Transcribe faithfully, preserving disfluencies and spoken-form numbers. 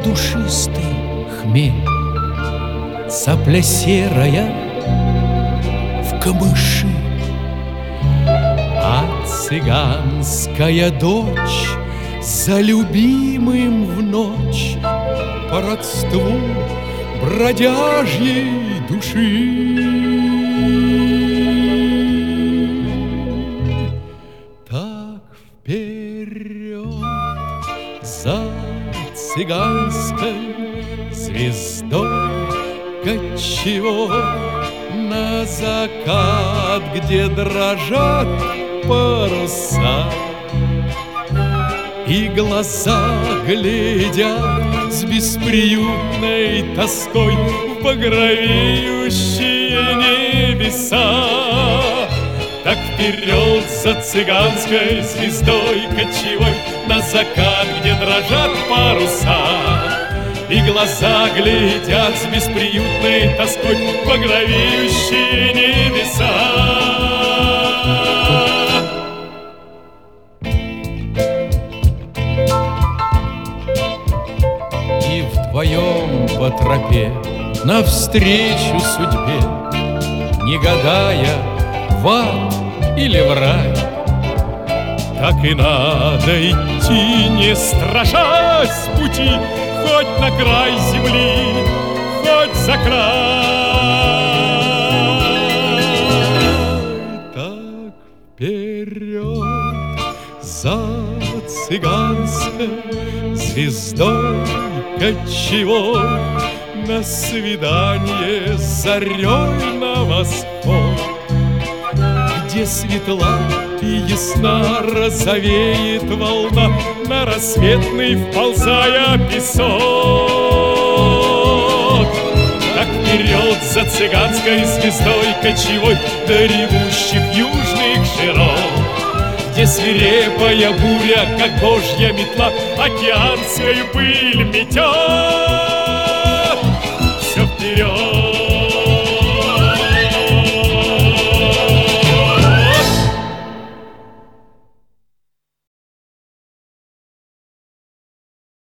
душистый хмель, цапля серая в камыши, а цыганская дочь за любимым в ночь по родству бродяжьей души. Так вперед за цыганской звездой кочевой на закат, где дрожат паруса, и глаза глядят с бесприютной тоской в багровеющие небеса. Так вперед за цыганской звездой кочевой на закат, где дрожат паруса, и глаза глядят с бесприютной тоской в багровеющие небеса. И вдвоем по тропе навстречу судьбе, не гадая, в ад или в рай, так и надо идти, не страшась пути, хоть на край земли, хоть за край. Так вперед за цыганской звездой кочевой на свидание с зарей на восход, где светла и ясна розовеет волна, на рассветный вползая песок. Так вперед за цыганской звездой кочевой до ревущих южных широт, где свирепая буря, как божья метла, океанскую пыль метет.